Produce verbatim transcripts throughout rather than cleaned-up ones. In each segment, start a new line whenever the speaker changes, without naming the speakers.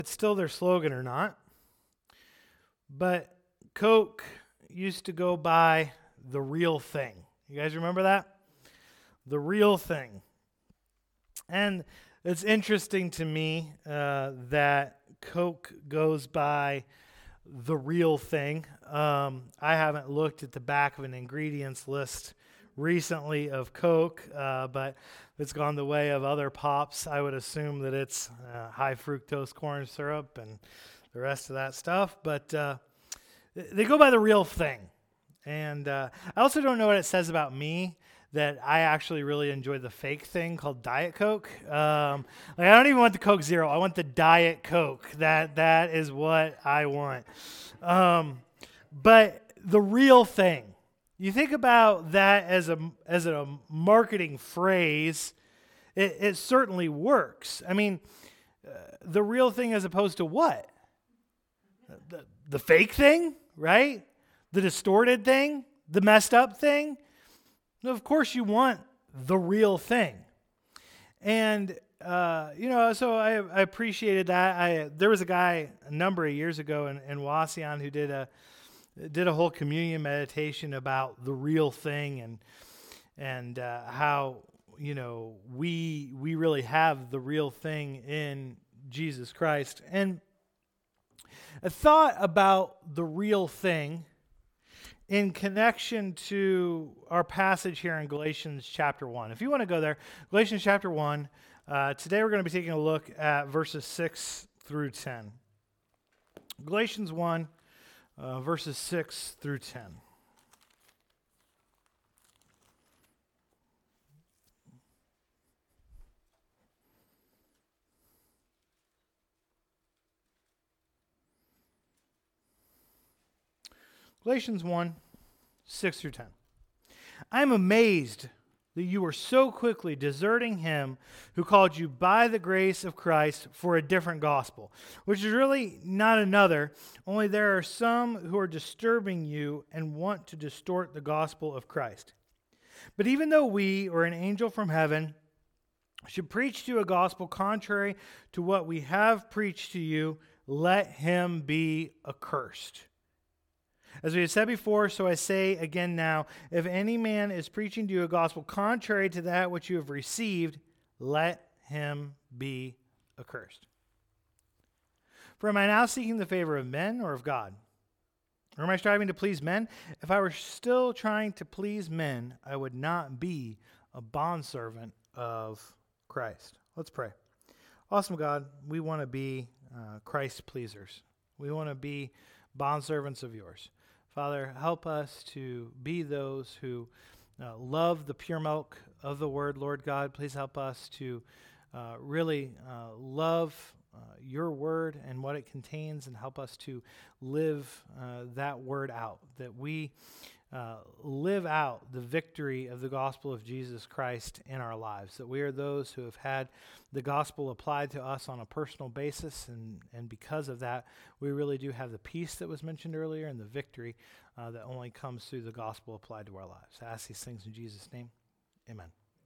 it's still their slogan or not, but Coke used to go by the real thing. You guys remember that? The real thing. And it's interesting to me uh, that Coke goes by the real thing. Um, I haven't looked at the back of an ingredients list recently of Coke, uh, but if it's gone the way of other pops, I would assume that it's uh, high fructose corn syrup and the rest of that stuff. But uh, they go by the real thing. And uh, I also don't know what it says about me that I actually really enjoy the fake thing called Diet Coke. Um, like I don't even want the Coke Zero. I want the Diet Coke. That that is what I want. Um, but the real thing. You think about that as a as a marketing phrase, it, it certainly works. I mean, uh, the real thing as opposed to what? The, the fake thing, right? The distorted thing? The messed up thing? Of course you want the real thing. And, uh, you know, so I, I appreciated that. I There was a guy a number of years ago in, in Wauseon who did a did a whole communion meditation about the real thing and and uh, how, you know, we we really have the real thing in Jesus Christ. And a thought about the real thing in connection to our passage here in Galatians chapter one. If you want to go there, Galatians chapter one, uh, today we're going to be taking a look at verses six through ten. Galatians one, uh, verses six through ten. Galatians one, six through ten. I am amazed that you are so quickly deserting him who called you by the grace of Christ for a different gospel, which is really not another, only there are some who are disturbing you and want to distort the gospel of Christ. But even though we, or an angel from heaven, should preach to you a gospel contrary to what we have preached to you, let him be accursed. As we have said before, so I say again now, if any man is preaching to you a gospel contrary to that which you have received, let him be accursed. For am I now seeking the favor of men or of God? Or am I striving to please men? If I were still trying to please men, I would not be a bondservant of Christ. Let's pray. Awesome God, we want to be uh, Christ pleasers. We want to be bondservants of yours. Father, help us to be those who uh, love the pure milk of the word, Lord God. Please help us to uh, really uh, love uh, your word and what it contains, and help us to live uh, that word out, that we uh, live out the victory of the gospel of Jesus Christ in our lives, that we are those who have had the gospel applied to us on a personal basis, and, and because of that, we really do have the peace that was mentioned earlier and the victory uh, that only comes through the gospel applied to our lives. I ask these things in Jesus' name. Amen.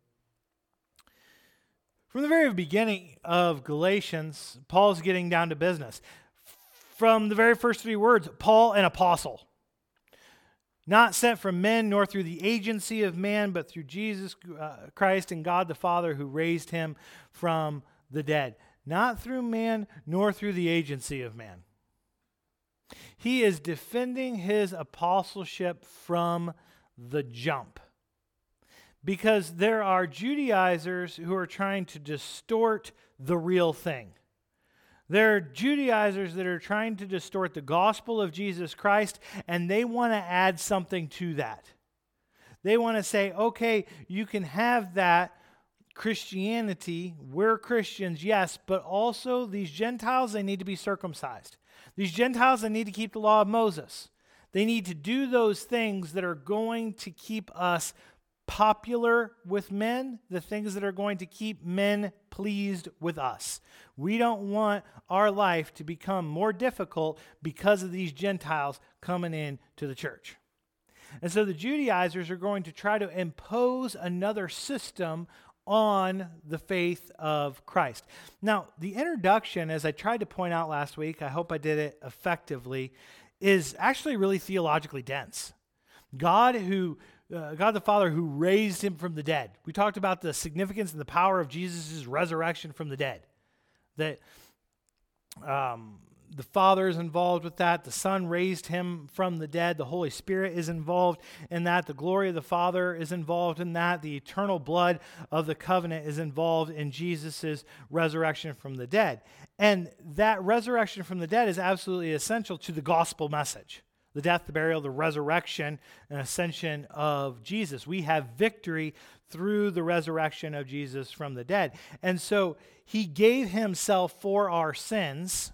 From the very beginning of Galatians, Paul's getting down to business. From the very first three words, Paul, an apostle. Not sent from men, nor through the agency of man, but through Jesus uh, Christ and God the Father who raised him from the dead. Not through man, nor through the agency of man. He is defending his apostleship from the jump. Because there are Judaizers who are trying to distort the real thing. There are Judaizers that are trying to distort the gospel of Jesus Christ, and they want to add something to that. They want to say, okay, you can have that Christianity, we're Christians, yes, but also these Gentiles, they need to be circumcised. These Gentiles, they need to keep the law of Moses. They need to do those things that are going to keep us popular with men, the things that are going to keep men pleased with us. We don't want our life to become more difficult because of these Gentiles coming in to the church. And so the Judaizers are going to try to impose another system on the faith of Christ. Now, the introduction, as I tried to point out last week, I hope I did it effectively, is actually really theologically dense. God who, uh, God the Father who raised him from the dead. We talked about the significance and the power of Jesus' resurrection from the dead. That um, the Father is involved with that. The Son raised him from the dead. The Holy Spirit is involved in that. The glory of the Father is involved in that. The eternal blood of the covenant is involved in Jesus' resurrection from the dead. And that resurrection from the dead is absolutely essential to the gospel message. The death, the burial, the resurrection, and ascension of Jesus. We have victory through the resurrection of Jesus from the dead. And so he gave himself for our sins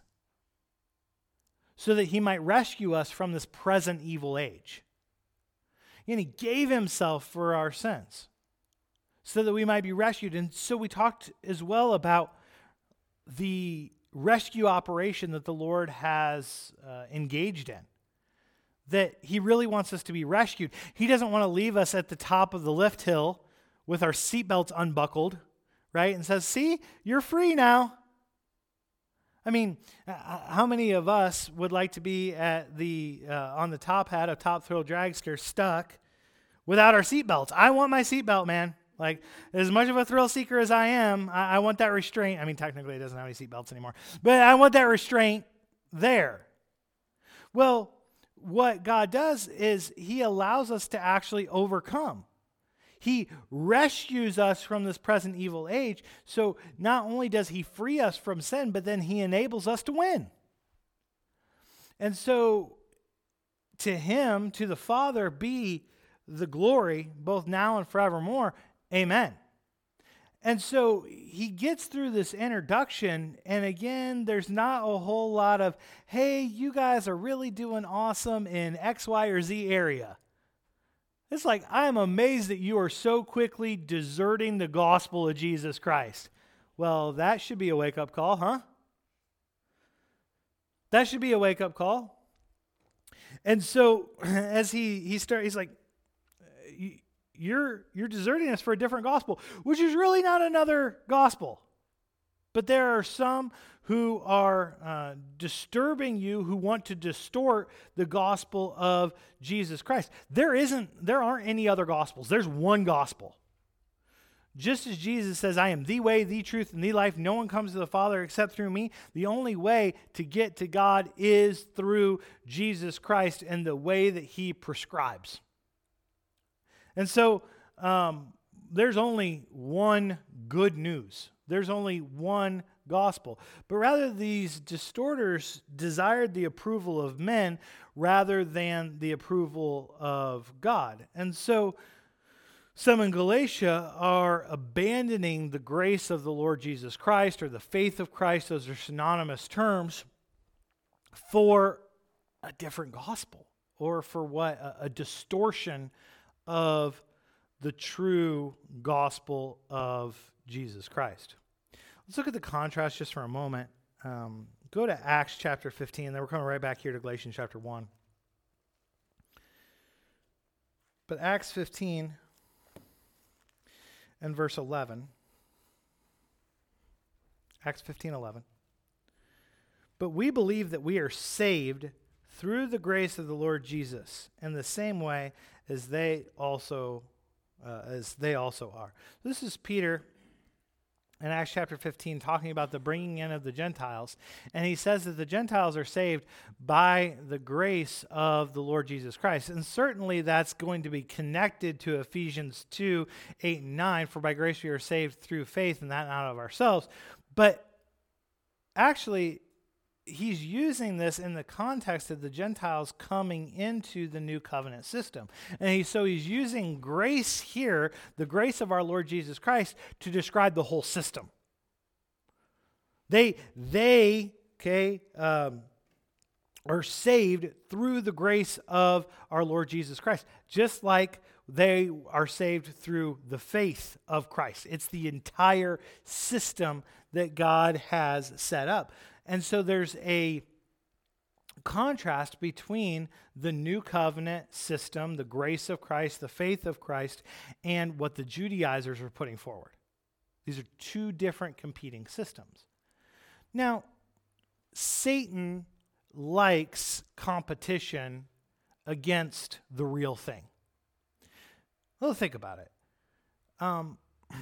so that he might rescue us from this present evil age. And he gave himself for our sins so that we might be rescued. And so we talked as well about the rescue operation that the Lord has uh, engaged in. That he really wants us to be rescued. He doesn't want to leave us at the top of the lift hill with our seatbelts unbuckled, right? And says, see, you're free now. I mean, how many of us would like to be at the uh, on the top hat of Top Thrill Dragster stuck without our seatbelts? I want my seatbelt, man. Like, as much of a thrill seeker as I am, I, I want that restraint. I mean, technically it doesn't have any seatbelts anymore. But I want that restraint there. Well, what God does is he allows us to actually overcome. He rescues us from this present evil age. So not only does he free us from sin, but then he enables us to win. And so to him, to the Father, be the glory, both now and forevermore. Amen. And so he gets through this introduction, and again, there's not a whole lot of, hey, you guys are really doing awesome in X, Y, or Z area. It's like, I'm amazed that you are so quickly deserting the gospel of Jesus Christ. Well, that should be a wake-up call, huh? That should be a wake-up call. And so as he he starts, he's like, You're, you're deserting us for a different gospel, which is really not another gospel. But there are some who are uh, disturbing you, who want to distort the gospel of Jesus Christ. There isn't, there aren't any other gospels. There's one gospel. Just as Jesus says, I am the way, the truth, and the life. No one comes to the Father except through me. The only way to get to God is through Jesus Christ and the way that he prescribes. And so um, there's only one good news. There's only one gospel. But rather, these distorters desired the approval of men rather than the approval of God. And so some in Galatia are abandoning the grace of the Lord Jesus Christ or the faith of Christ, those are synonymous terms, for a different gospel or for what? A, a distortion of the true gospel of Jesus Christ. Let's look at the contrast just for a moment. Um, go to Acts chapter fifteen, then we're coming right back here to Galatians chapter one. But Acts fifteen and verse eleven. Acts fifteen, eleven. But we believe that we are saved through the grace of the Lord Jesus in the same way as they also uh, as they also are. This is Peter in Acts chapter fifteen talking about the bringing in of the Gentiles, and he says that the Gentiles are saved by the grace of the Lord Jesus Christ. And certainly that's going to be connected to Ephesians two, eight, and nine, for by grace we are saved through faith, and that not of ourselves. But actually, he's using this in the context of the Gentiles coming into the new covenant system. And he, so he's using grace here, the grace of our Lord Jesus Christ, to describe the whole system. They, they okay, um, are saved through the grace of our Lord Jesus Christ, just like they are saved through the faith of Christ. It's the entire system that God has set up. And so there's a contrast between the new covenant system, the grace of Christ, the faith of Christ, and what the Judaizers are putting forward. These are two different competing systems. Now, Satan likes competition against the real thing. Well, think about it. Um,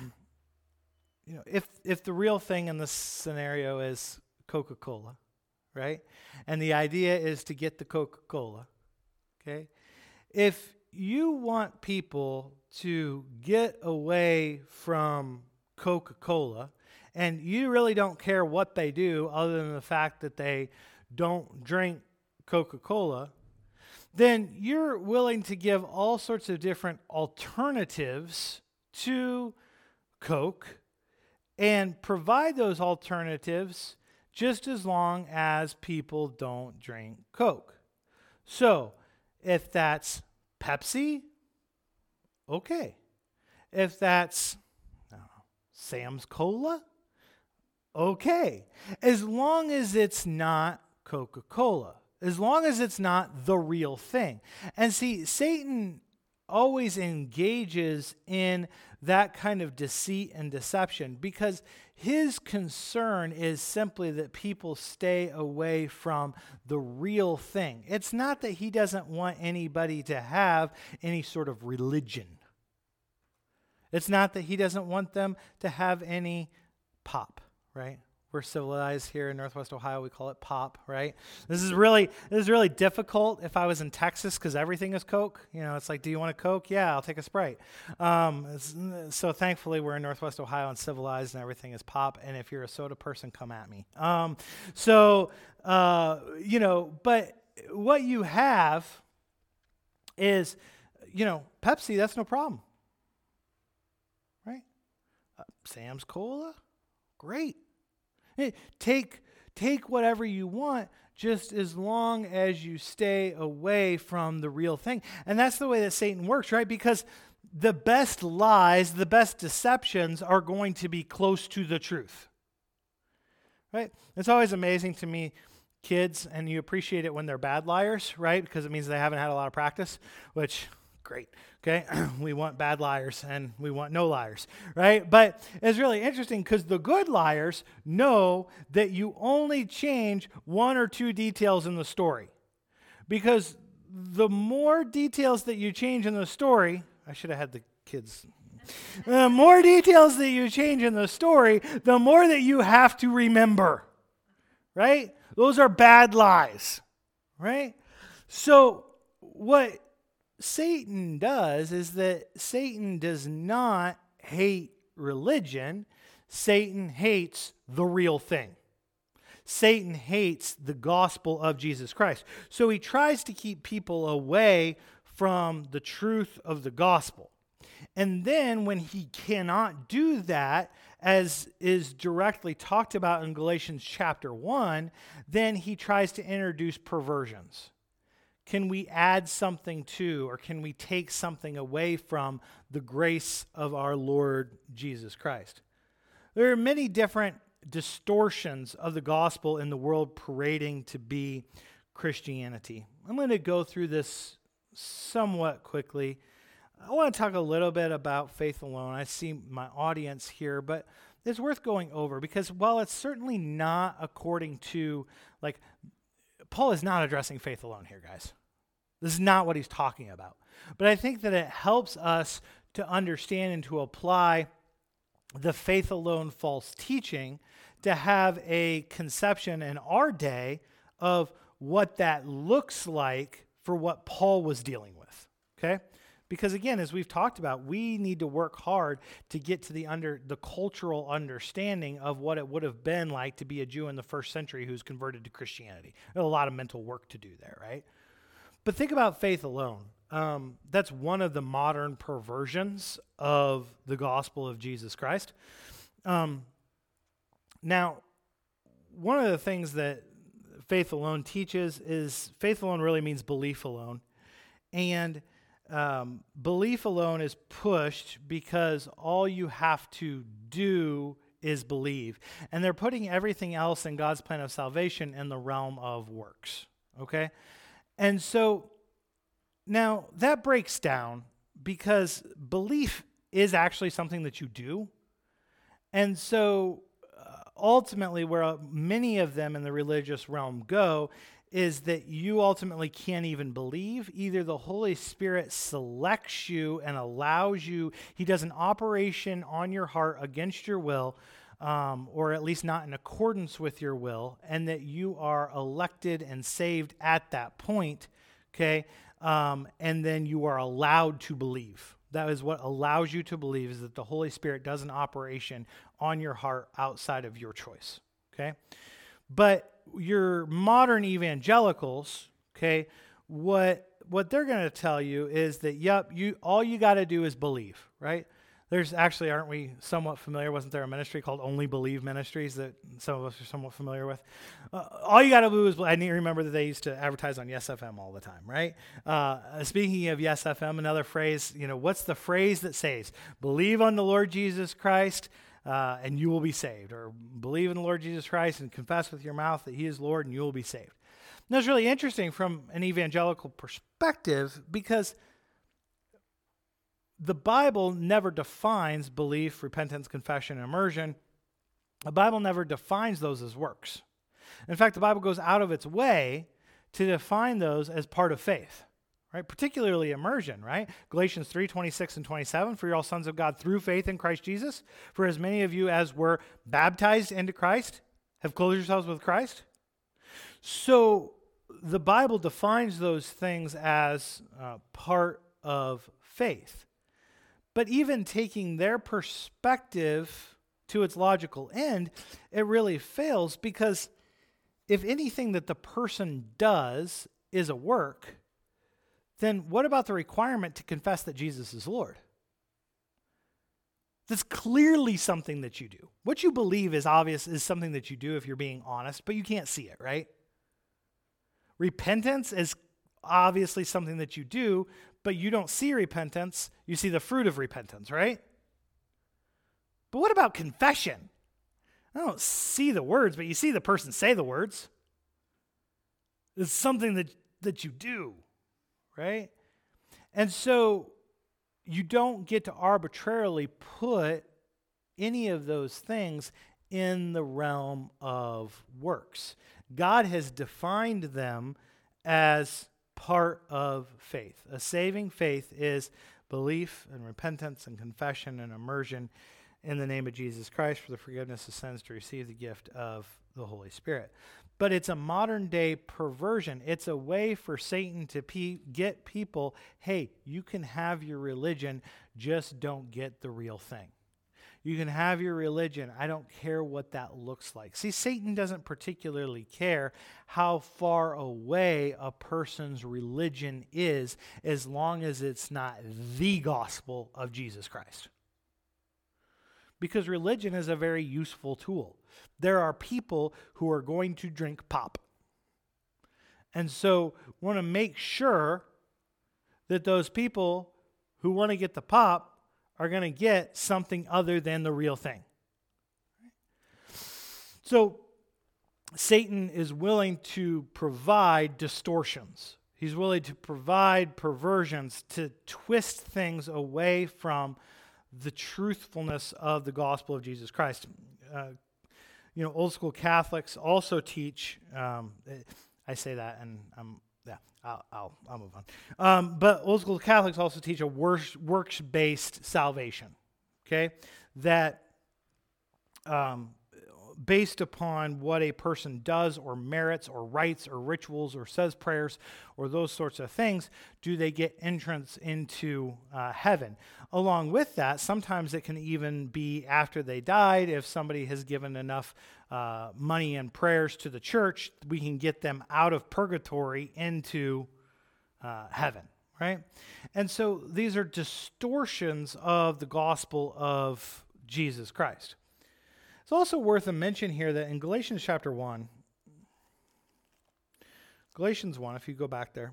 you know, if if the real thing in this scenario is Coca-Cola, right? And the idea is to get the Coca-Cola, okay? If you want people to get away from Coca-Cola, and you really don't care what they do other than the fact that they don't drink Coca-Cola, then you're willing to give all sorts of different alternatives to Coke and provide those alternatives just as long as people don't drink Coke. So, if that's Pepsi, okay. If that's I don't know, Sam's Cola, okay. As long as it's not Coca-Cola. As long as it's not the real thing. And see, Satan always engages in that kind of deceit and deception because his concern is simply that people stay away from the real thing. It's not that he doesn't want anybody to have any sort of religion. It's not that he doesn't want them to have any pop, right? We're civilized here in Northwest Ohio. We call it pop, right? This is really this is really difficult if I was in Texas because everything is Coke. You know, it's like, do you want a Coke? Yeah, I'll take a Sprite. Um, so thankfully, we're in Northwest Ohio and civilized, and everything is pop. And if you're a soda person, come at me. Um, so uh, you know, but what you have is, you know, Pepsi. That's no problem, right? Uh, Sam's Cola, great. Take, take whatever you want, just as long as you stay away from the real thing. And that's the way that Satan works, right? Because the best lies, the best deceptions are going to be close to the truth, right? It's always amazing to me, kids, and you appreciate it when they're bad liars, right? Because it means they haven't had a lot of practice, which... great, okay? We want bad liars and we want no liars, right? But it's really interesting because the good liars know that you only change one or two details in the story. Because the more details that you change in the story, I should have had the kids. The more details that you change in the story, the more that you have to remember, right? Those are bad lies, right? So what Satan does is that Satan does not hate religion. Satan hates the real thing. Satan hates the gospel of Jesus Christ. So he tries to keep people away from the truth of the gospel. And then when he cannot do that, as is directly talked about in Galatians chapter one, then he tries to introduce perversions. Can we add something to, or can we take something away from the grace of our Lord Jesus Christ? There are many different distortions of the gospel in the world parading to be Christianity. I'm going to go through this somewhat quickly. I want to talk a little bit about faith alone. I see my audience here, but it's worth going over because while it's certainly not according to, like, Paul is not addressing faith alone here, guys. This is not what he's talking about. But I think that it helps us to understand and to apply the faith alone false teaching to have a conception in our day of what that looks like for what Paul was dealing with, okay? Because again, as we've talked about, we need to work hard to get to the under the cultural understanding of what it would have been like to be a Jew in the first century who's converted to Christianity. There's a lot of mental work to do there, right? But think about faith alone. Um, that's one of the modern perversions of the gospel of Jesus Christ. Um, now, one of the things that faith alone teaches is faith alone really means belief alone. And um, belief alone is pushed because all you have to do is believe. And they're putting everything else in God's plan of salvation in the realm of works, okay? And so now that breaks down because belief is actually something that you do. And so uh, ultimately, where uh, many of them in the religious realm go is that you ultimately can't even believe. Either the Holy Spirit selects you and allows you, he does an operation on your heart against your will, um, or at least not in accordance with your will, and that you are elected and saved at that point, okay? Um, and then you are allowed to believe. That is what allows you to believe, is that the Holy Spirit does an operation on your heart outside of your choice, okay? But your modern evangelicals, okay, what what they're going to tell you is that, yep, you all you got to do is believe, right? There's actually, aren't we somewhat familiar? Wasn't there a ministry called Only Believe Ministries that some of us are somewhat familiar with? Uh, all you got to do is, I need to remember that they used to advertise on Yes F M all the time, right? Uh, speaking of Yes F M, another phrase, you know, what's the phrase that says, believe on the Lord Jesus Christ, Uh, and you will be saved, or believe in the Lord Jesus Christ and confess with your mouth that he is Lord and you will be saved. And that's really interesting from an evangelical perspective, because the Bible never defines belief, repentance, confession, and immersion. The Bible never defines those as works. In fact, the Bible goes out of its way to define those as part of faith. Right, particularly immersion, right? Galatians three, twenty-six and twenty-seven, for you're all sons of God through faith in Christ Jesus. For as many of you as were baptized into Christ have clothed yourselves with Christ. So the Bible defines those things as uh, part of faith. But even taking their perspective to its logical end, it really fails, because if anything that the person does is a work, then what about the requirement to confess that Jesus is Lord? That's clearly something that you do. What you believe is obvious, is something that you do if you're being honest, but you can't see it, right? Repentance is obviously something that you do, but you don't see repentance. You see the fruit of repentance, right? But what about confession? I don't see the words, but you see the person say the words. It's something that, that you do. Right? And so you don't get to arbitrarily put any of those things in the realm of works. God has defined them as part of faith. A saving faith is belief and repentance and confession and immersion in the name of Jesus Christ for the forgiveness of sins, to receive the gift of the Holy Spirit. But it's a modern day perversion. It's a way for Satan to pe- get people, hey, you can have your religion, just don't get the real thing. You can have your religion, I don't care what that looks like. See, Satan doesn't particularly care how far away a person's religion is, as long as it's not the gospel of Jesus Christ. Because religion is a very useful tool. There are people who are going to drink pop. And so want to make sure that those people who want to get the pop are going to get something other than the real thing. So Satan is willing to provide distortions. He's willing to provide perversions to twist things away from the truthfulness of the gospel of Jesus Christ. Uh, you know, old school Catholics also teach, um, I say that and I'm, yeah, I'll, I'll, I'll move on. Um, but old school Catholics also teach a works, works-based salvation, okay? That um, based upon what a person does or merits or rites or rituals or says prayers or those sorts of things, do they get entrance into uh, heaven. Along with that, sometimes it can even be after they died. If somebody has given enough uh, money and prayers to the church, we can get them out of purgatory into uh, heaven, right? And so these are distortions of the gospel of Jesus Christ. It's also worth a mention here that in Galatians chapter one, Galatians one, if you go back there,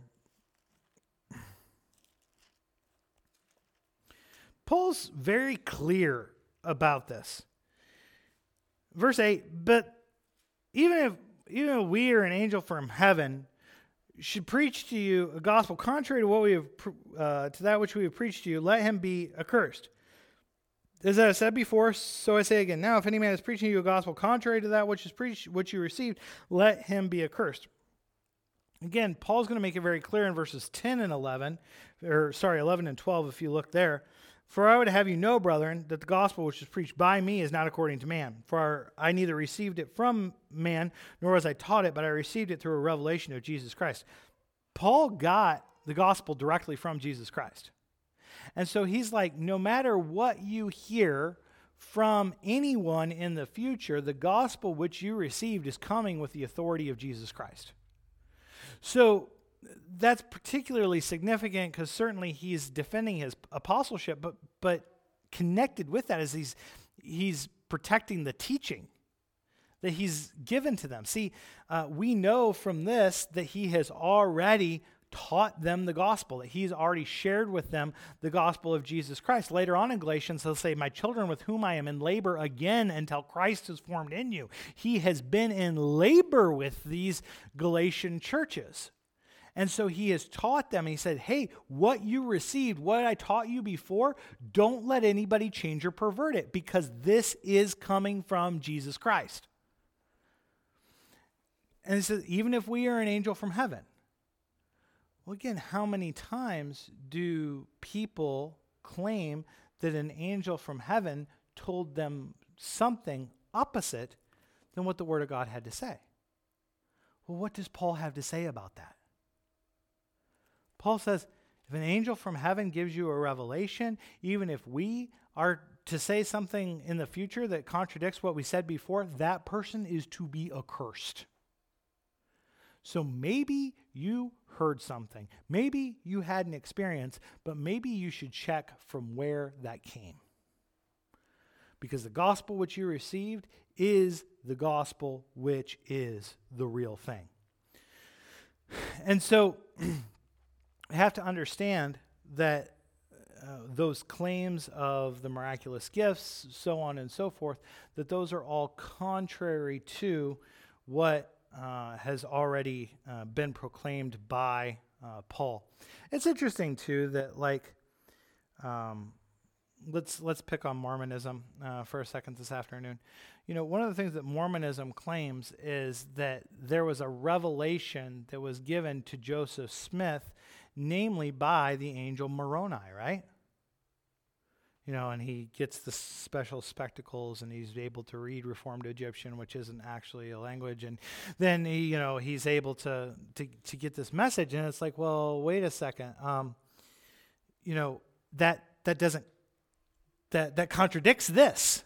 Paul's very clear about this. Verse eight, but even if even if we or an angel from heaven should preach to you a gospel contrary to what we have uh, to that which we have preached to you, let him be accursed. As I said before, so I say again now, if any man is preaching you a gospel contrary to that which is preached, which you received, let him be accursed. Again, Paul's going to make it very clear in verses ten and eleven, or sorry, eleven and twelve if you look there. For I would have you know, brethren, that the gospel which is preached by me is not according to man. For I neither received it from man, nor was I taught it, but I received it through a revelation of Jesus Christ. Paul got the gospel directly from Jesus Christ. And so he's like, no matter what you hear from anyone in the future, the gospel which you received is coming with the authority of Jesus Christ. So that's particularly significant because certainly he's defending his apostleship, but but connected with that is he's he's protecting the teaching that he's given to them. See, uh, we know from this that he has already taught them the gospel, that he's already shared with them the gospel of Jesus Christ. Later on in Galatians, he'll say, my children with whom I am in labor again until Christ is formed in you. He has been in labor with these Galatian churches. And so he has taught them, and he said, hey, what you received, what I taught you before, don't let anybody change or pervert it, because this is coming from Jesus Christ. And he says, even if we are an angel from heaven. Well, again, how many times do people claim that an angel from heaven told them something opposite than what the Word of God had to say? Well, what does Paul have to say about that? Paul says, if an angel from heaven gives you a revelation, even if we are to say something in the future that contradicts what we said before, that person is to be accursed. So maybe you heard something. Maybe you had an experience, but maybe you should check from where that came. Because the gospel which you received is the gospel which is the real thing. And so I have to understand that uh, those claims of the miraculous gifts, so on and so forth, that those are all contrary to what uh, has already uh, been proclaimed by uh, Paul. It's interesting too that, like, um, let's let's pick on Mormonism uh, for a second this afternoon. You know, one of the things that Mormonism claims is that there was a revelation that was given to Joseph Smith, namely by the angel Moroni, right? You know, and he gets the special spectacles and he's able to read Reformed Egyptian, which isn't actually a language. And then, he, you know, he's able to, to, to get this message. And it's like, well, wait a second. Um, you know, that, that doesn't, that, that contradicts this.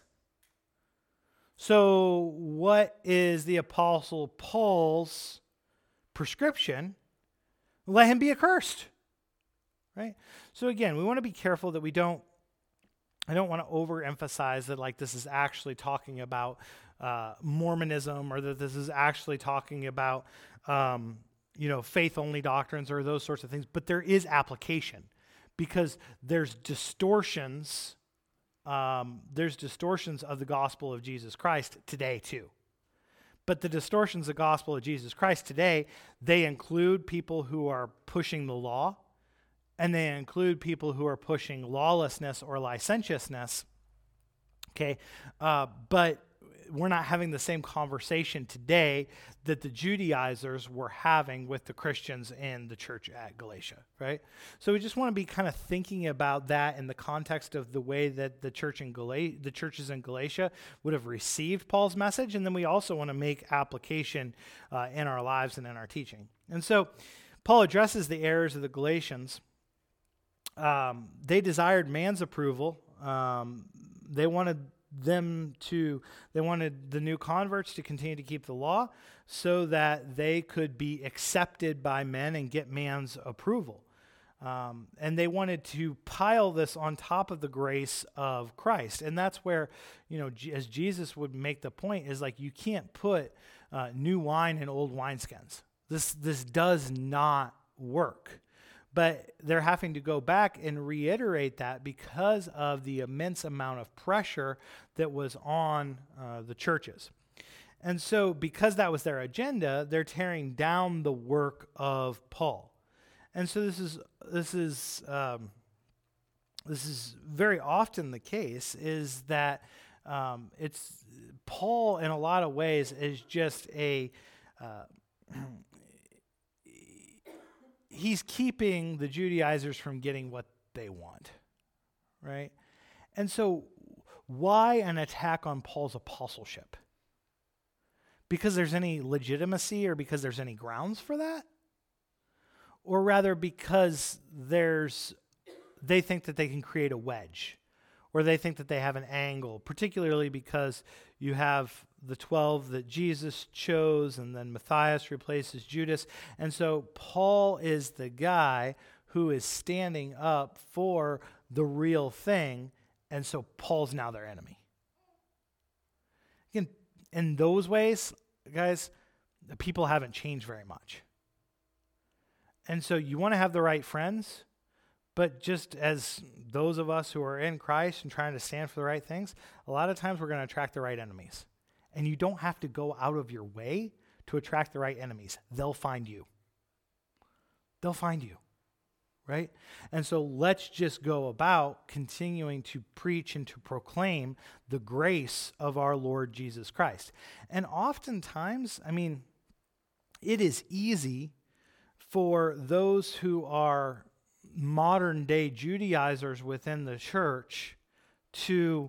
So what is the Apostle Paul's prescription? Let him be accursed, right? So again, we want to be careful that we don't, I don't want to overemphasize that like this is actually talking about uh, Mormonism, or that this is actually talking about, um, you know, faith-only doctrines or those sorts of things. But there is application, because there's distortions, um, there's distortions of the gospel of Jesus Christ today too. But the distortions of the gospel of Jesus Christ today, they include people who are pushing the law, and they include people who are pushing lawlessness or licentiousness, okay? Uh, but we're not having the same conversation today that the Judaizers were having with the Christians in the church at Galatia, right? So we just want to be kind of thinking about that in the context of the way that the church in Galatia, the churches in Galatia would have received Paul's message, and then we also want to make application uh, in our lives and in our teaching. And so Paul addresses the errors of the Galatians. Um, they desired man's approval. Um, they wanted them to, they wanted the new converts to continue to keep the law so that they could be accepted by men and get man's approval. Um, and they wanted to pile this on top of the grace of Christ. And that's where, you know, G- as Jesus would make the point, is like, you can't put uh, new wine in old wineskins. This, this does not work. But they're having to go back and reiterate that because of the immense amount of pressure that was on uh, the churches. And so because that was their agenda, they're tearing down the work of Paul. And so this is this is um, this is very often the case, is that um, it's Paul in a lot of ways is just a uh, he's keeping the Judaizers from getting what they want, right? And so why an attack on Paul's apostleship? Because there's any legitimacy or because there's any grounds for that? Or rather because there's they think that they can create a wedge, or they think that they have an angle, particularly because you have the twelve that Jesus chose, and then Matthias replaces Judas. And so Paul is the guy who is standing up for the real thing, and so Paul's now their enemy. Again, in those ways, guys, the people haven't changed very much. And so you want to have the right friends, but just as those of us who are in Christ and trying to stand for the right things, a lot of times we're going to attract the right enemies. And you don't have to go out of your way to attract the right enemies. They'll find you. They'll find you, right? And so let's just go about continuing to preach and to proclaim the grace of our Lord Jesus Christ. And oftentimes, I mean, it is easy for those who are modern day Judaizers within the church to,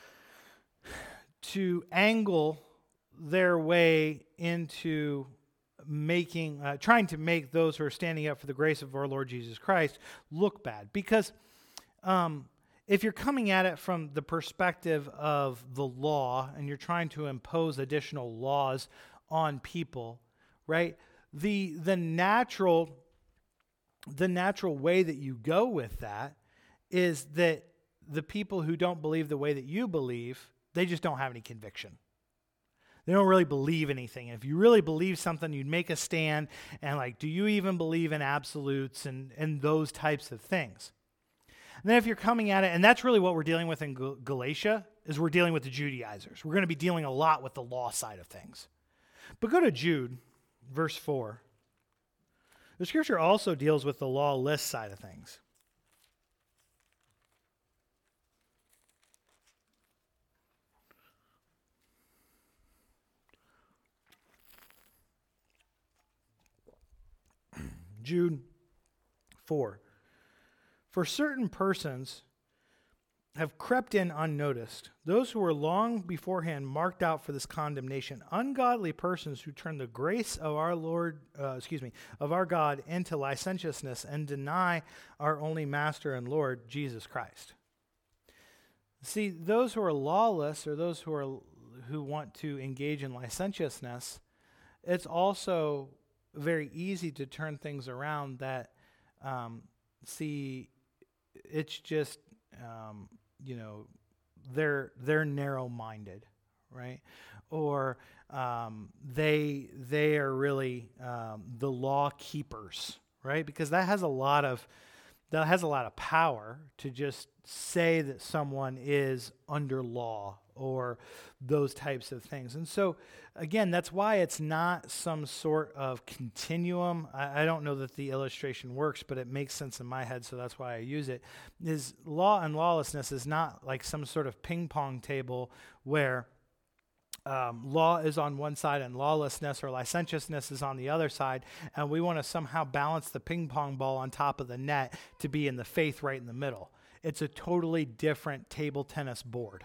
to angle their way into making, uh, trying to make those who are standing up for the grace of our Lord Jesus Christ look bad. Because um, if you're coming at it from the perspective of the law and you're trying to impose additional laws on people, right? The the natural the natural way that you go with that is that the people who don't believe the way that you believe, they just don't have any conviction. They don't really believe anything. And if you really believe something, you'd make a stand and like, do you even believe in absolutes and, and those types of things? And then if you're coming at it, and that's really what we're dealing with in Gal- Galatia, is we're dealing with the Judaizers. We're going to be dealing a lot with the law side of things. But go to Jude, verse four. The scripture also deals with the lawless side of things. Jude four. For certain persons have crept in unnoticed, those who were long beforehand marked out for this condemnation, ungodly persons who turn the grace of our Lord, uh, excuse me, of our God into licentiousness and deny our only Master and Lord, Jesus Christ. See, those who are lawless, or those who are who want to engage in licentiousness, it's also very easy to turn things around that, um, see, it's just, um, you know, they're they're narrow-minded, right? Or um, they they are really um, the law keepers, right? Because that has a lot of that has a lot of power to just say that someone is under law or those types of things. And so, again, that's why it's not some sort of continuum. I, I don't know that the illustration works, but it makes sense in my head, so that's why I use it. Is law and lawlessness is not like some sort of ping pong table where um, law is on one side and lawlessness or licentiousness is on the other side, and we want to somehow balance the ping pong ball on top of the net to be in the faith right in the middle. It's a totally different table tennis board.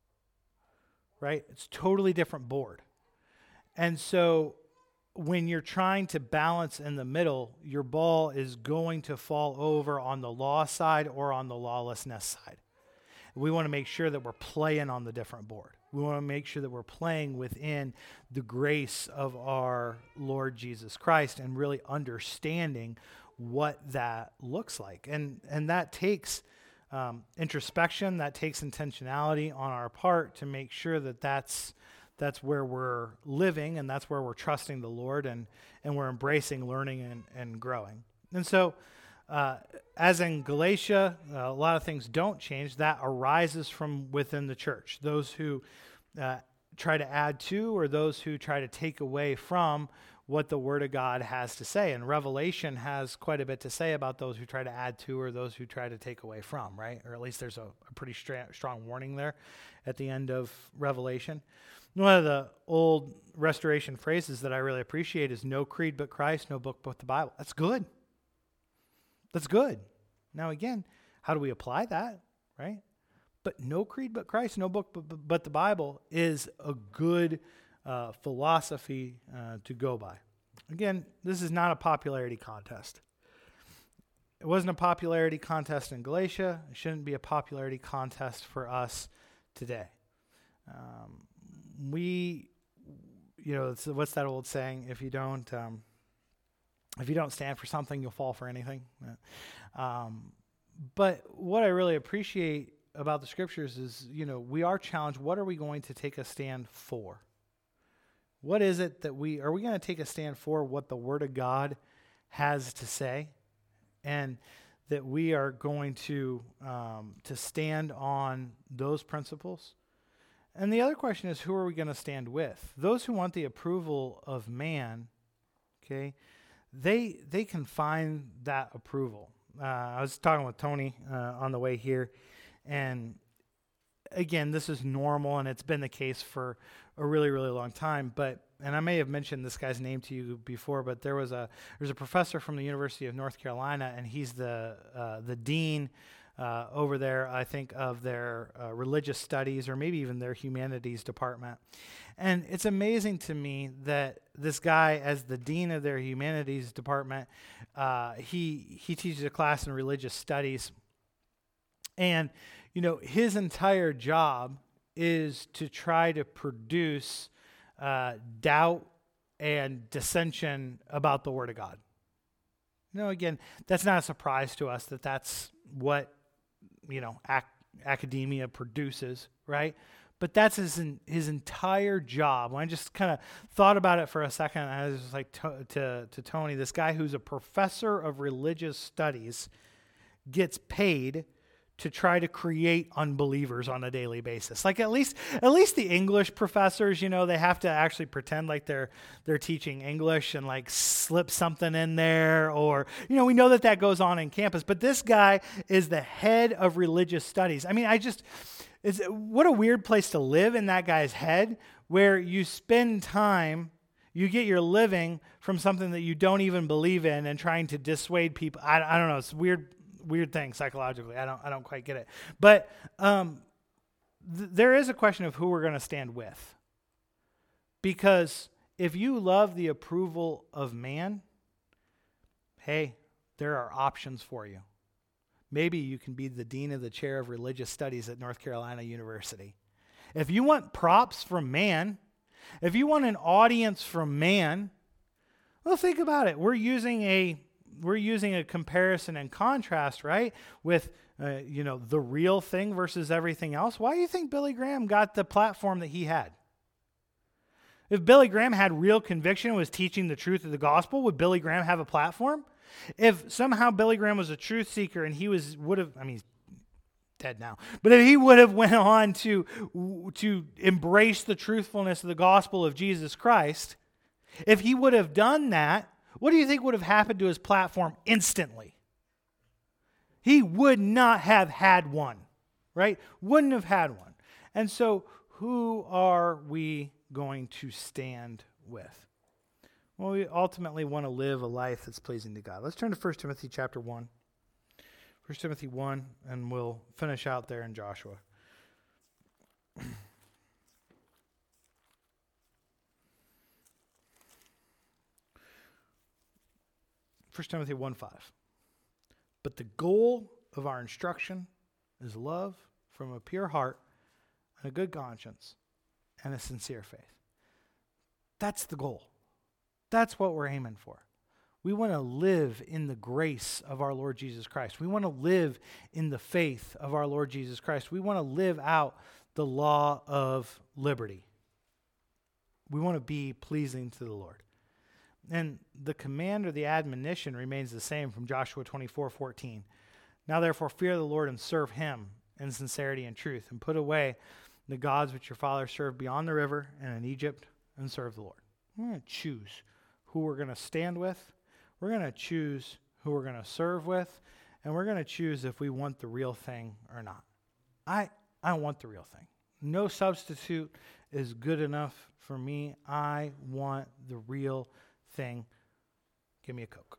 Right? It's totally different board. And so when you're trying to balance in the middle, your ball is going to fall over on the law side or on the lawlessness side. We want to make sure that we're playing on the different board. We want to make sure that we're playing within the grace of our Lord Jesus Christ and really understanding what that looks like. And and that takes Um, introspection, that takes intentionality on our part to make sure that that's that's where we're living and that's where we're trusting the Lord and and we're embracing learning and, and growing. And so uh, as in Galatia, uh, a lot of things don't change. That arises from within the church. Those who uh, try to add to or those who try to take away from what the Word of God has to say. And Revelation has quite a bit to say about those who try to add to or those who try to take away from, right? Or at least there's a, a pretty stra- strong warning there at the end of Revelation. One of the old restoration phrases that I really appreciate is no creed but Christ, no book but the Bible. That's good. That's good. Now again, how do we apply that, right? But no creed but Christ, no book but, but the Bible is a good uh, philosophy uh, to go by. Again, this is not a popularity contest. It wasn't a popularity contest in Galatia. It shouldn't be a popularity contest for us today. Um, we, you know, it's, what's that old saying? If you don't, um, if you don't stand for something, you'll fall for anything. Um, but what I really appreciate about the scriptures is, you know, we are challenged. What are we going to take a stand for? What is it that we, are we going to take a stand for what the Word of God has to say? And that we are going to, um, to stand on those principles? And the other question is, who are we going to stand with? Those who want the approval of man, okay, they they can find that approval. Uh, I was talking with Tony uh, on the way here, and again, this is normal, and it's been the case for a really, really long time. But and I may have mentioned this guy's name to you before, but there was a there's a professor from the University of North Carolina, and he's the uh, the dean uh, over there, I think, of their uh, religious studies or maybe even their humanities department. And it's amazing to me that this guy, as the dean of their humanities department, uh, he he teaches a class in religious studies, and you know his entire job is to try to produce uh, doubt and dissension about the Word of God. You know, again, that's not a surprise to us that that's what you know ac- academia produces, right? But that's his his entire job. When I just kind of thought about it for a second, I was just like to, to to Tony, this guy who's a professor of religious studies gets paid to try to create unbelievers on a daily basis. Like at least at least the English professors, you know, they have to actually pretend like they're they're teaching English and like slip something in there, or you know, we know that that goes on in campus. But this guy is the head of religious studies. I mean, I just It's, what a weird place to live in that guy's head, where you spend time, you get your living from something that you don't even believe in and trying to dissuade people. I, I don't know. It's a weird, weird thing psychologically. I don't, I don't quite get it. But um, th- there is a question of who we're going to stand with. Because if you love the approval of man, hey, there are options for you. Maybe you can be the dean of the chair of religious studies at North Carolina University. If you want props from man, if you want an audience from man, well, think about it. We're using a we're using a comparison and contrast, right? With uh, you know the real thing versus everything else. Why do you think Billy Graham got the platform that he had? If Billy Graham had real conviction and was teaching the truth of the gospel, would Billy Graham have a platform? If somehow Billy Graham was a truth seeker and he was would have, I mean, he's dead now, but if he would have went on to to embrace the truthfulness of the gospel of Jesus Christ, if he would have done that, what do you think would have happened to his platform instantly? He would not have had one, right? Wouldn't have had one. And so, who are we going to stand with? Well, we ultimately want to live a life that's pleasing to God. Let's turn to First Timothy chapter one. First Timothy one, and we'll finish out there in Joshua. First Timothy one five. But the goal of our instruction is love from a pure heart and a good conscience and a sincere faith. That's the goal. That's what we're aiming for. We want to live in the grace of our Lord Jesus Christ. We want to live in the faith of our Lord Jesus Christ. We want to live out the law of liberty. We want to be pleasing to the Lord. And the command or the admonition remains the same from Joshua twenty-four fourteen. Now therefore fear the Lord and serve him in sincerity and truth, and put away the gods which your fathers served beyond the river and in Egypt, and serve the Lord. We're going to choose who we're going to stand with. We're going to choose who we're going to serve with. And we're going to choose if we want the real thing or not. I, I want the real thing. No substitute is good enough for me. I want the real thing. Give me a Coke.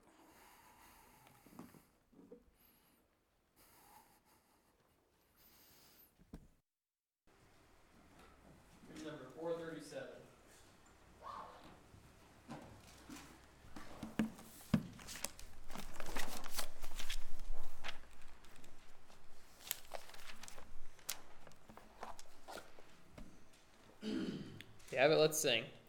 Number four thirty-seven. You have it, let's sing.